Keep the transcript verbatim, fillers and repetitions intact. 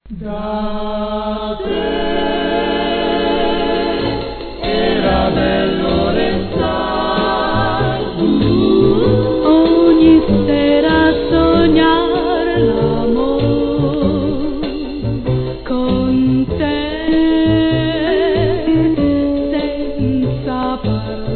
Da te era bello restar, uh, ogni sera sognare l'amor con te senza parlare.